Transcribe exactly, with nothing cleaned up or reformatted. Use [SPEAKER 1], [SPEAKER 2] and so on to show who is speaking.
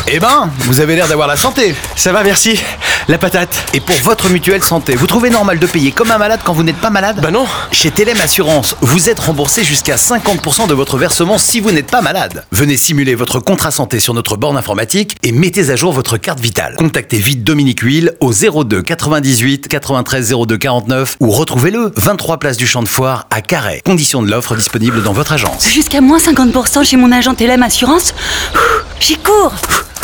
[SPEAKER 1] Eh ben, vous avez l'air d'avoir la santé.
[SPEAKER 2] Ça va, merci. La patate.
[SPEAKER 1] Et pour votre mutuelle santé, vous trouvez normal de payer comme un malade quand vous n'êtes pas malade?
[SPEAKER 2] Bah non.
[SPEAKER 1] Chez Telem Assurance, vous êtes remboursé jusqu'à cinquante pour cent de votre versement si vous n'êtes pas malade. Venez simuler votre contrat santé sur notre borne informatique et mettez à jour votre carte vitale. Contactez vite Dominique Huil au zéro deux quatre-vingt-dix-huit quatre-vingt-treize zéro deux quarante-neuf ou retrouvez-le vingt-trois place du Champ de Foire à Carhaix. Conditions de l'offre disponible dans votre agence.
[SPEAKER 3] Jusqu'à moins cinquante pour cent chez mon agent Telem Assurance. J'y cours.